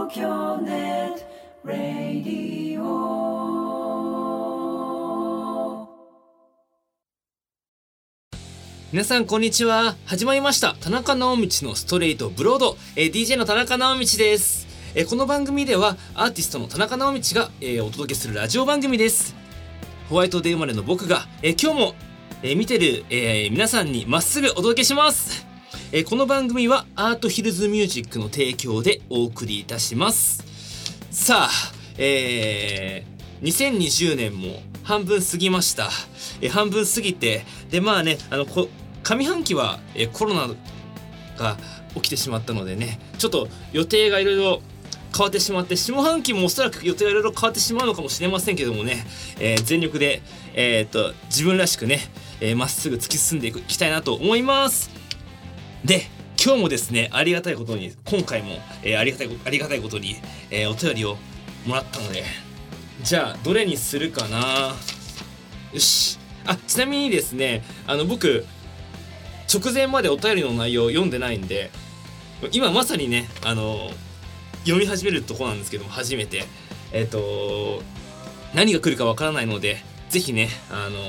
京ネットラディオ。 皆さんこんにちは。始まりました田中直道のストレートブロード、DJ の田中直道です。この番組ではアーティストの田中直道が、お届けするラジオ番組です。ホワイトデー生まれの僕が、今日も、見てる、皆さんにまっすぐお届けします。この番組はアートヒルズミュージックの提供でお送りいたします。さあ、2020年も半分過ぎました。半分過ぎて、でまあね、上半期は、コロナが起きてしまったのでね、ちょっと予定がいろいろ変わってしまって、下半期もおそらく予定がいろいろ変わってしまうのかもしれませんけどもね、全力で、自分らしくね、まっすぐ突き進んでいきたいなと思います。で、今日もですね、ありがたいことに今回も、ありがたいことに、お便りをもらったので、じゃあどれにするかな。よし。ちなみにですね、僕直前までお便りの内容を読んでないんで、今まさにね、読み始めるとこなんですけども、初めて何が来るかわからないので、ぜひね、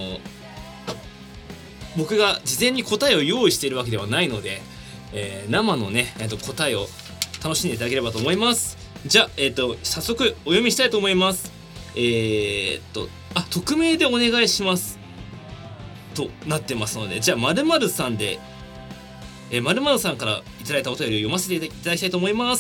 僕が事前に答えを用意しているわけではないので、生のね、答えを楽しんでいただければと思います。じゃあ、早速お読みしたいと思います。匿名でお願いしますとなってますので、じゃあ〇〇さんで、〇〇さんからいただいたお便りを読ませていただきたいと思います。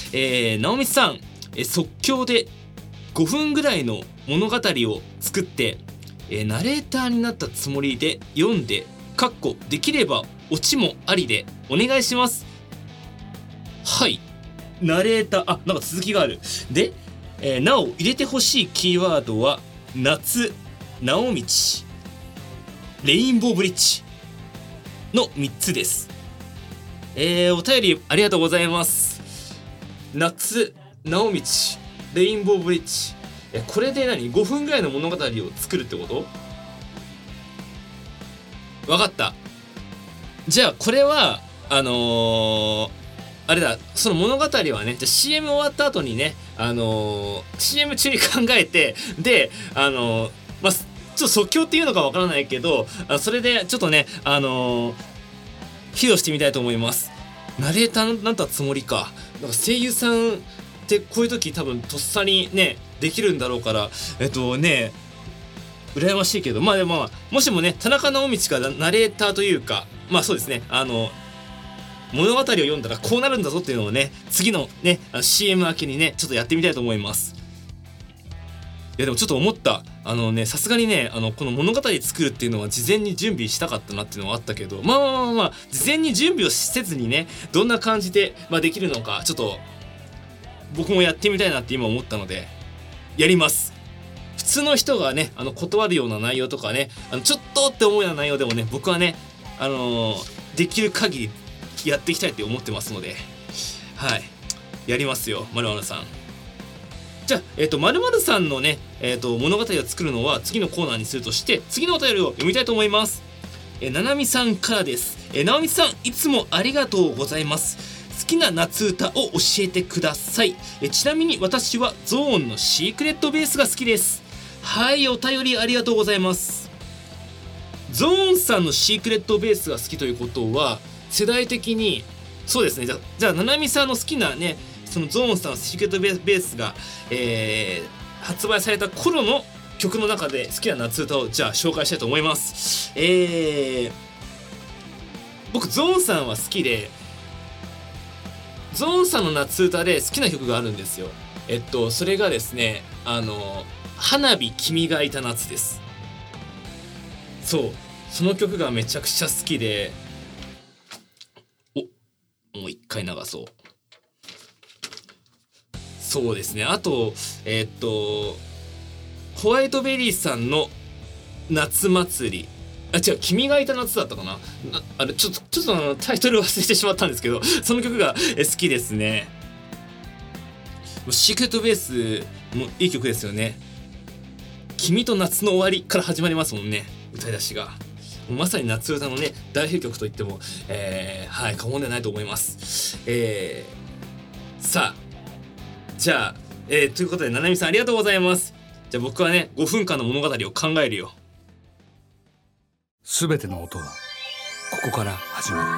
直美さん、即興で5分ぐらいの物語を作って、ナレーターになったつもりで読んで、できればオチもありでお願いします。はい、ナレーター、なんか続きがある。で、なお入れてほしいキーワードは夏、直道、レインボーブリッジの3つです。お便りありがとうございます。夏、直道、レインボーブリッジ、これで5分ぐらいの物語を作るってこと？わかった。じゃあこれはあれだ、その物語はね、じゃあ CM 終わった後にね、CM 中に考えて、でちょっと即興っていうのかわからないけど、それでちょっとね、披露してみたいと思います。ナレーターになったつもりか。なんか声優さんってこういう時多分とっさにねできるんだろうから、羨ましいけど、でももしもね、田中直道がナレーターというか、そうですね、物語を読んだらこうなるんだぞっていうのをね、次のね、CM 明けにね、ちょっとやってみたいと思います。いやでもちょっと思った。さすがにね、この物語作るっていうのは事前に準備したかったなっていうのはあったけど、事前に準備をせずにね、どんな感じで、できるのか、ちょっと僕もやってみたいなって今思ったので、やります。普通の人がね、断るような内容とかね、ちょっとって思うような内容でもね、僕はね、できる限りやっていきたいって思ってますので、はい、やりますよ、まるまるさん。じゃあ、まるまるさんのね、物語を作るのは次のコーナーにするとして、次のお便りを読みたいと思います。ななみさんからです。ななみさん、いつもありがとうございます。好きな夏歌を教えてください。ちなみに私はゾーンのシークレットベースが好きです。はい、お便りありがとうございます。ゾーンさんのシークレットベースが好きということは、世代的にそうですね。じゃあななみさんの好きなね、そのゾーンさんのシークレットベースが、発売された頃の曲の中で好きな夏歌をじゃあ紹介したいと思います。僕ゾーンさんは好きで、ゾーンさんの夏歌で好きな曲があるんですよ。それがですね、花火君がいた夏です。そう、その曲がめちゃくちゃ好きで、もう一回流そう。そうですね。あとホワイトベリーさんの夏祭り、違う、君がいた夏だったかな。ちょっとタイトル忘れてしまったんですけど、その曲が好きですね。シークレットベースもいい曲ですよね。君と夏の終わりから始まりますもんね、歌い出しが。まさに夏歌のね代表曲といっても、過言ではないと思います。さあじゃあ、ということでななみさんありがとうございます。じゃあ僕はね5分間の物語を考えるよ。 すべての音はここから始ま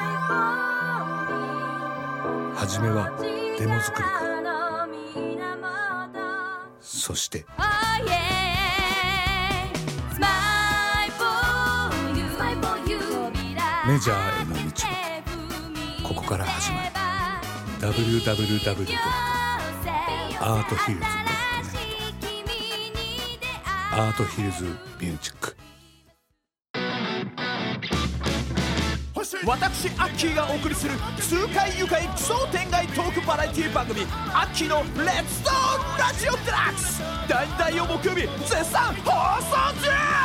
る。はじめはデモ作りから、そしてメジャーへの道もここから始まる。 www.arthills.net アートヒルズミュージック。 私アッキーがお送りする痛快愉快奇想天外トークバラエティ番組アッキーのレッツトーラジオデラックス、第2第4木曜日絶賛放送中。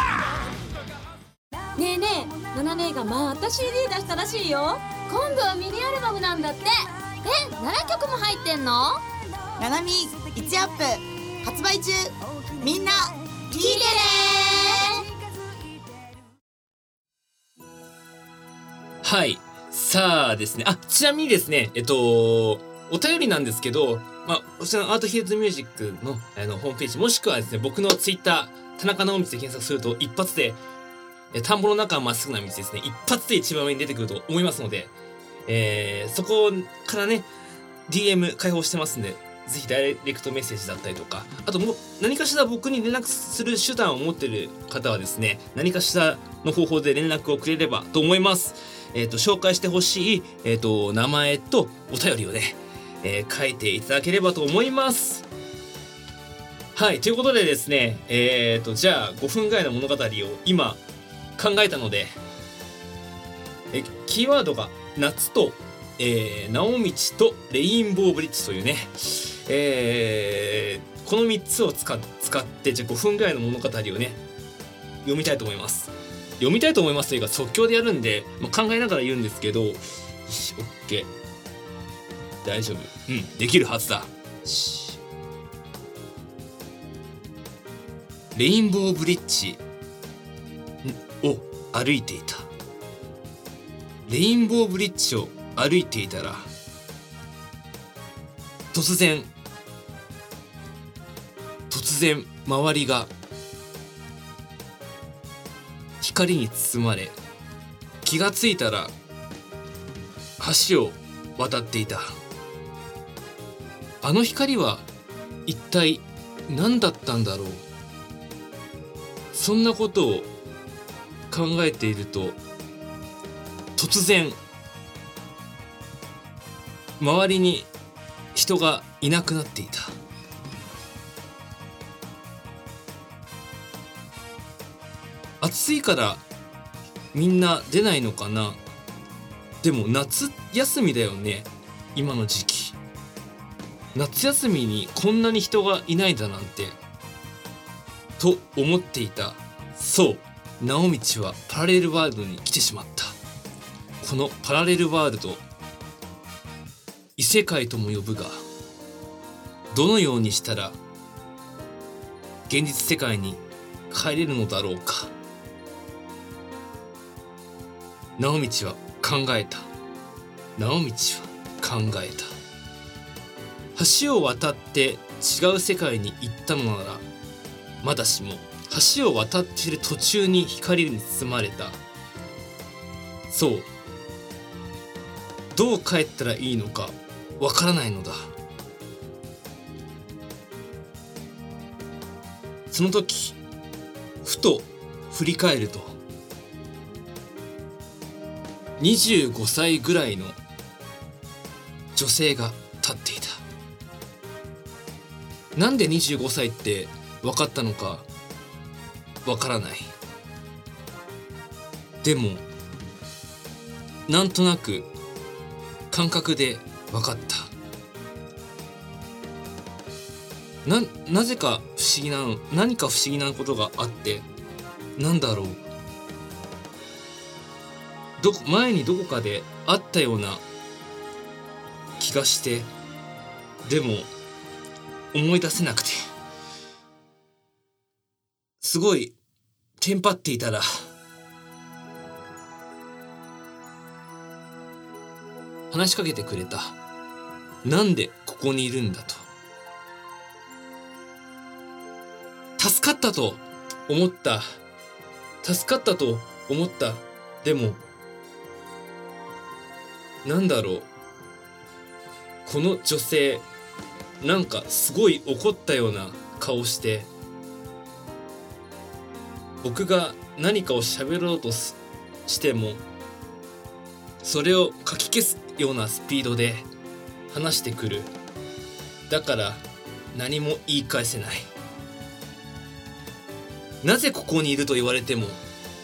ねえねえ、ナナ姉がまた CD 出したらしいよ。今度はミニアルバムなんだって。7曲も入ってんの？ ナナミ1アップ発売中。みんな聞いてね。 はい、さあですね、ちなみにですねお便りなんですけど、こちらのアートヒルズミュージックのホームページもしくはですね僕のツイッター田中直道で検索すると一発で田んぼの中はまっすぐな道ですね、一発で一番上に出てくると思いますので、そこからね DM 開放してますんで、ぜひダイレクトメッセージだったりとか、あともう何かしら僕に連絡する手段を持っている方はですね、何かしらの方法で連絡をくれればと思います。紹介してほしい、名前とお便りをね、書いていただければと思います。はい、ということでですね、じゃあ5分ぐらいの物語を今考えたので、キーワードが夏と、直道とレインボーブリッジというね、この3つを使ってじゃあ5分ぐらいの物語をね読みたいと思います。読みたいと思いますというか即興でやるんで、考えながら言うんですけど、よし、OK、大丈夫、できるはずだ。レインボーブリッジを歩いていた。レインボーブリッジを歩いていたら、突然周りが光に包まれ、気がついたら橋を渡っていた。あの光は一体何だったんだろう。そんなことを考えていると、突然周りに人がいなくなっていた。暑いからみんな出ないのかな。でも夏休みだよね、今の時期。夏休みにこんなに人がいないだなんてと思っていた。そう、直道はパラレルワールドに来てしまった。このパラレルワールド、異世界とも呼ぶが、どのようにしたら現実世界に帰れるのだろうか。直道は考えた。直道は考えた。橋を渡って違う世界に行ったのならまだしも、橋を渡っている途中に光に包まれた。そう、どう帰ったらいいのかわからないのだ。その時ふと振り返ると、25歳ぐらいの女性が立っていた。なんで25歳って分かったのかわからない。でもなんとなく感覚で分かった。なぜか不思議なの、何か不思議なことがあって、なんだろう、前にどこかで会ったような気がして、でも思い出せなくて、すごいテンパっていたら、話しかけてくれた。なんでここにいるんだと。 助かったと思った。でもなんだろう、この女性なんかすごい怒ったような顔して、僕が何かを喋ろうとしてもそれをかき消すようなスピードで話してくる。だから何も言い返せない。なぜここにいると言われても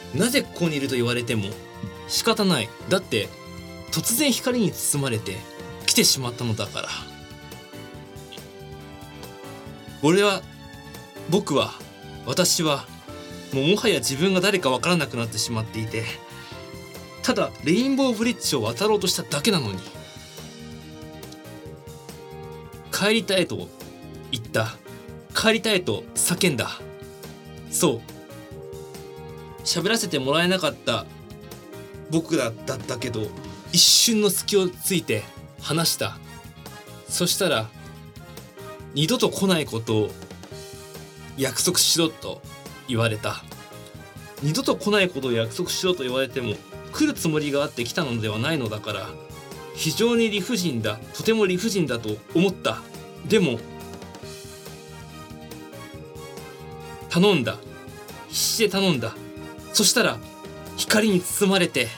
仕方ない。だって突然光に包まれて来てしまったのだから。私はもはや自分が誰かわからなくなってしまっていて、ただレインボーブリッジを渡ろうとしただけなのに。帰りたいと言った。帰りたいと叫んだ。そう、喋らせてもらえなかった僕だったけど、一瞬の隙をついて話した。そしたら二度と来ないことを約束しろと言われた。二度と来ないことを約束しろと言われても来るつもりがあって来たのではないのだから、非常に理不尽だ、とても理不尽だと思った。でも頼んだ。必死で頼んだ。そしたら光に包まれて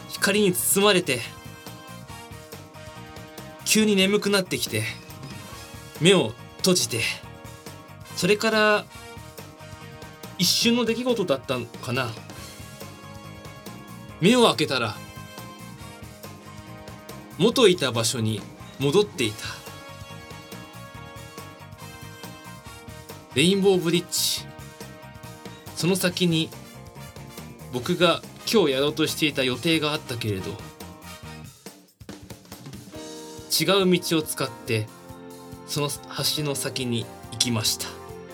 急に眠くなってきて目を閉じて、それから一瞬の出来事だったのかな。目を開けたら元いた場所に戻っていた。レインボーブリッジ、その先に僕が今日やろうとしていた予定があったけれど、違う道を使ってその橋の先に行きました。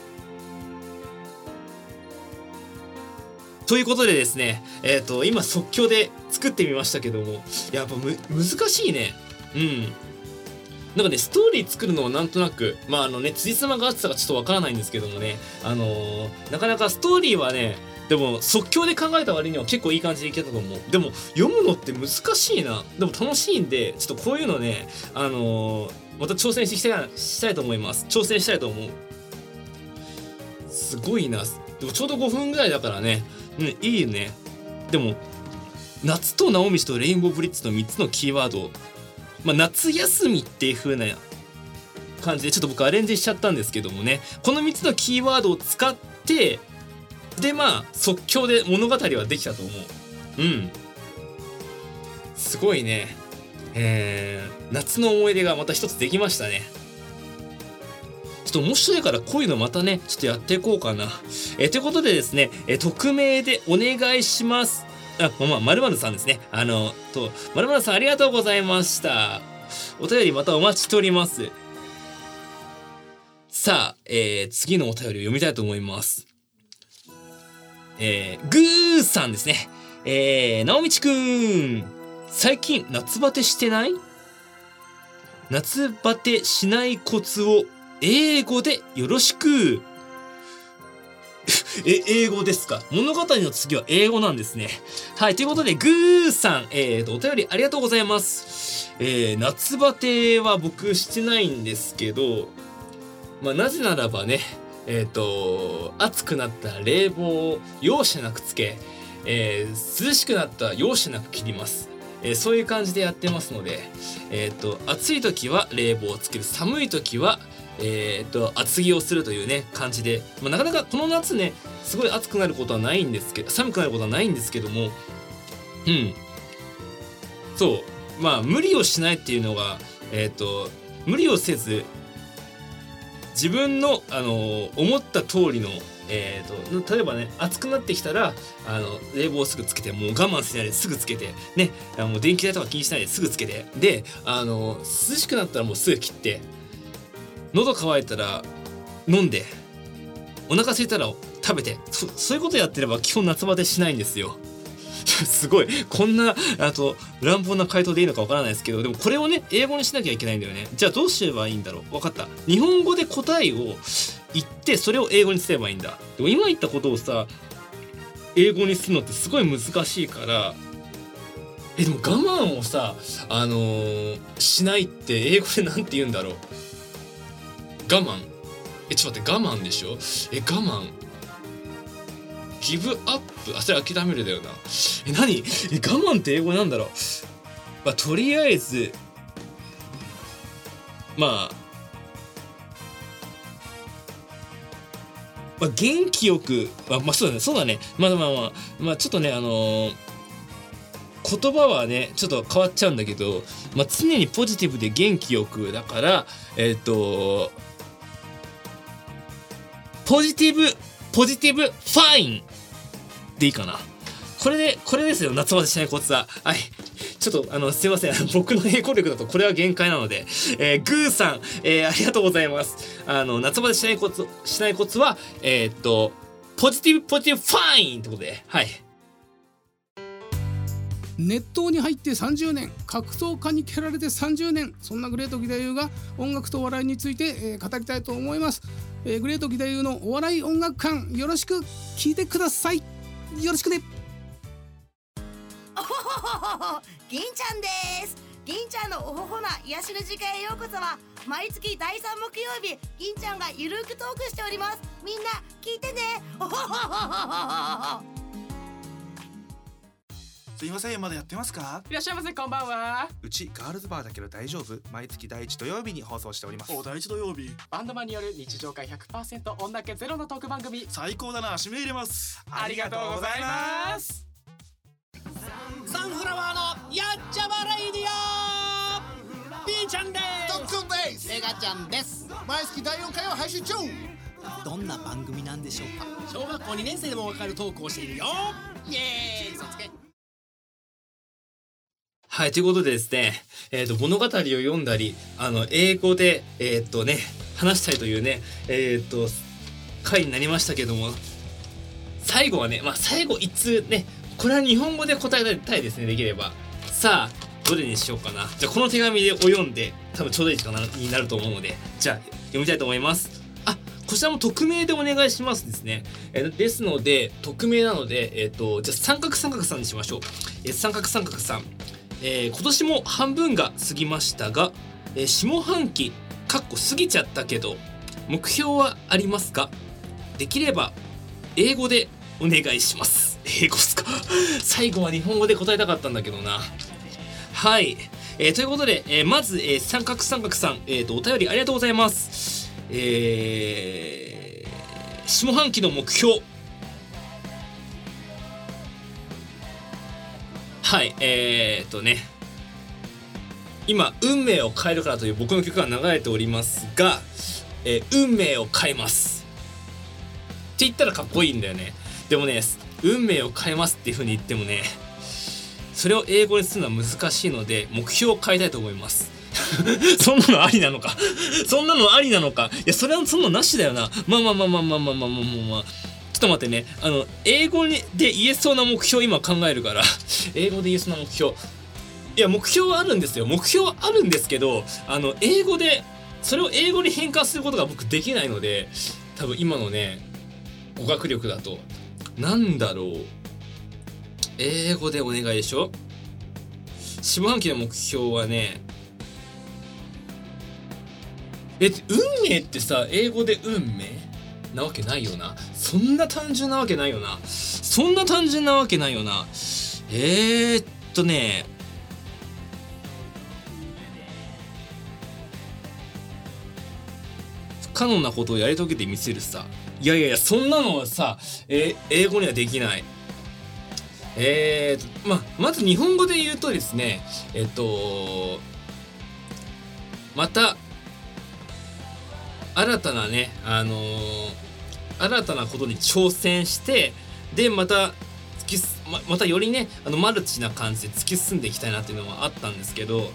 ということでですね、今即興で作ってみましたけども、やっぱ難しいね。なんかね、ストーリー作るのはなんとなく辻褄が合ってたかちょっとわからないんですけどもね、なかなかストーリーはね、でも即興で考えた割には結構いい感じでいけたと思う。でも読むのって難しいな。でも楽しいんで、ちょっとこういうのね、また挑戦したいと思います。挑戦したいと思う。すごいな。でもちょうど5分ぐらいだからね、いいね。でも夏と直道とレインボーブリッジの3つのキーワード、夏休みっていう風な感じでちょっと僕アレンジしちゃったんですけどもね、この3つのキーワードを使ってで即興で物語はできたと思う。すごいね。夏の思い出がまた一つできましたね。ちょっと面白いからこういうのまたねちょっとやっていこうかな。ということでですね、匿名でお願いします。〇〇さんですね。〇〇さんありがとうございました。お便りまたお待ちしております。さあ、次のお便りを読みたいと思います。グーさんですね。直道くん、最近夏バテしてない？夏バテしないコツを英語でよろしく。英語ですか？物語の次は英語なんですね。はい、ということでグーさん、お便りありがとうございます。夏バテは僕してないんですけど、なぜならばね、暑くなったら冷房を容赦なくつけ、涼しくなったら容赦なく切ります。そういう感じでやってますので、暑い時は冷房をつける、寒い時は厚着をするというね感じで、なかなかこの夏ねすごい暑くなることはないんですけど、寒くなることはないんですけども、そう無理をしないっていうのが、無理をせず自分の思った通りの例えばね暑くなってきたら冷房をすぐつけて、もう我慢しないですぐつけてね、もう電気代とか気にしないですぐつけて、で涼しくなったらもうすぐ切って、喉乾いたら飲んで、お腹空いたら食べて、そういうことやってれば基本夏バテしないんですよ。 すごいこんな乱暴な回答でいいのかわからないですけど、でもこれをね英語にしなきゃいけないんだよね。じゃあどうすればいいんだろう。分かった、日本語で答えを言ってそれを英語にすればいいんだ。でも今言ったことをさ英語にするのってすごい難しいから、でも我慢をさしないって英語でなんて言うんだろう。我慢、ちょっと待って、我慢でしょ。我慢、ギブアップ、それ諦めるだよな。何、我慢って英語なんだろう。とりあえず元気よく、そうだね、ちょっとね言葉はねちょっと変わっちゃうんだけど、常にポジティブで元気よくだからポジティブファインでいいかな。これですよ、夏バテしないコツは。はい、ちょっとすいません、僕の英語力だとこれは限界なので、グーさん、ありがとうございます。夏バテしないコツはポジティブファインってことで、はい。 熱湯に入って30年、格闘家に蹴られて30年、そんなグレート義太夫が音楽と笑いについて、語りたいと思います。グレート義太夫のお笑い音楽館、よろしく聞いてください。よろしくね。 おほほほほ、銀ちゃんです。銀ちゃんのおほほな癒しの時間へようこそは。毎月第3木曜日、銀ちゃんがゆるくトークしております。みんな聞いてね。おほほほほほ。 すいません、まだやってますか？ いらっしゃいませ、こんばんは。 うちガールズバーだけど大丈夫？毎月第1土曜日に放送しております。 第1土曜日、バンドマンによる日常会 100% 女気ゼロのトーク番組。 最高だな、締め入れます。 ありがとうございます。 サンフラワーのやっちゃわレイディオ、 B ちゃんです。 トックンです。 メガちゃんです。 毎月第4回を配信中。 どんな番組なんでしょうか。小学校2年生でもわかるトークをしているよ。イエーイ、嘘つけ。 はい、ということでですね、物語を読んだり英語で話したいというね回になりましたけども、最後はね、最後一通ね、これは日本語で答えたいですね、できれば。さあどれにしようかな。じゃあこの手紙を読んで多分ちょうどいい時間になると思うので、じゃあ読みたいと思います。こちらも匿名でお願いしますですね。ですので匿名なのでじゃあ三角さんにしましょう。三角さん、今年も半分が過ぎましたが、下半期過ぎちゃったけど目標はありますか？できれば英語でお願いします。英語っすか？最後は日本語で答えたかったんだけどな。はい、ということで、まず、三角さん、お便りありがとうございます。下半期の目標、はい、今運命を変えるからという僕の曲が流れておりますが、運命を変えますって言ったらかっこいいんだよね。でもね、運命を変えますっていう風に言ってもね、それを英語にするのは難しいので目標を変えたいと思いますそんなのありなのかいや、それはそんなのなしだよな。まあちょっと待ってね、英語で言えそうな目標今考えるから英語で言えそうな目標、いや目標はあるんですよ。目標はあるんですけど、英語でそれを英語に変換することが僕できないので、多分今のね語学力だとなんだろう、英語でお願いでしょ。下半期の目標はね、運命ってさ、英語で運命なわけないよな。そんな単純なわけないよな。不可能なことをやり遂げてみせるさ。いやそんなのはさ、英語にはできない。まず日本語で言うとですね、また新たなね、新たなことに挑戦して、でまたよりねマルチな感じで突き進んでいきたいなっていうのはあったんですけど、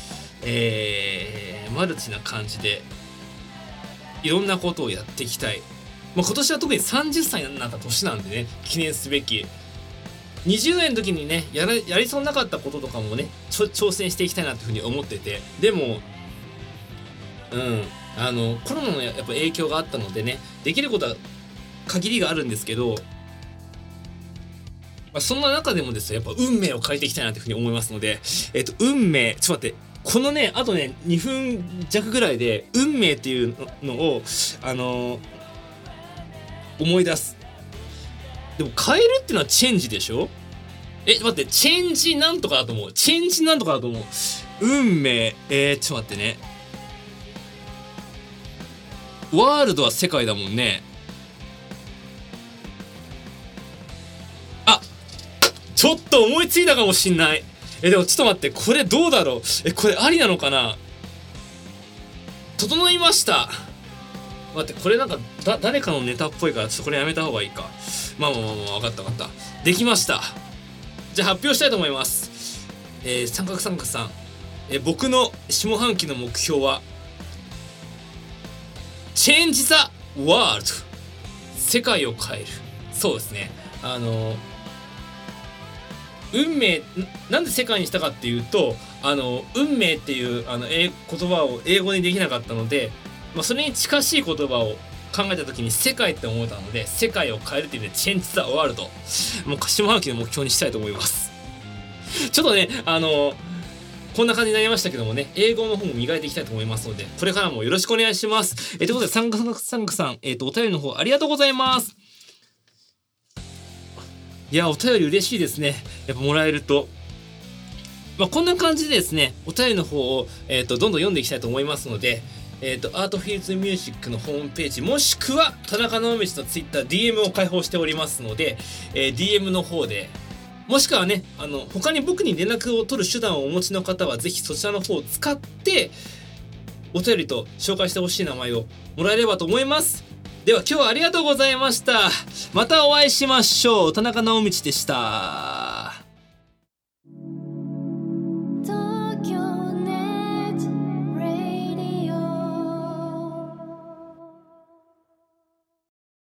マルチな感じでいろんなことをやっていきたい。今年は特に30歳になった年なんでね、記念すべき 20代の時にねやりそうなかったこととかもね挑戦していきたいなというふうに思ってて、でもコロナのやっぱ影響があったのでね、できることは限りがあるんですけど、そんな中でもですねやっぱ運命を変えていきたいなというふうに思いますので、運命、ちょっと待って、このねあとね2分弱ぐらいで運命っていうのを思い出す。でも変えるっていうのはチェンジでしょ。待って、チェンジなんとかだと思う。チェンジなんとかだと思う。運命、ちょっと待ってね。ワールドは世界だもんね。あ、ちょっと思いついたかもしんない。でもちょっと待って、これどうだろう。これありなのかな。整いました。待って、これなんか誰かのネタっぽいから、ちょっとこれやめた方がいいか。まあ分かったできました。じゃあ発表したいと思います。三角さん、僕の下半期の目標はチェンジ・ザ・ワールド、世界を変える。そうですね、運命、なんで世界にしたかっていうと、運命っていう言葉を英語にできなかったので、それに近しい言葉を考えた時に世界って思えたので、世界を変えるっていう意味でチェンジ・ザ・ワールド、もう下半期の目標にしたいと思います。ちょっとねこんな感じになりましたけどもね、英語の方も磨いていきたいと思いますので、これからもよろしくお願いします。ということで、サンクさん、お便りの方ありがとうございます。いや、お便り嬉しいですね。やっぱもらえると。こんな感じでですね、お便りの方を、どんどん読んでいきたいと思いますので、アートフィールズミュージックのホームページ、もしくは田中直道のツイッター DM を開放しておりますので、DM の方で、もしくはね他に僕に連絡を取る手段をお持ちの方はぜひそちらの方を使ってお便りと紹介してほしい名前をもらえればと思います。では今日はありがとうございました。またお会いしましょう。田中直道でした。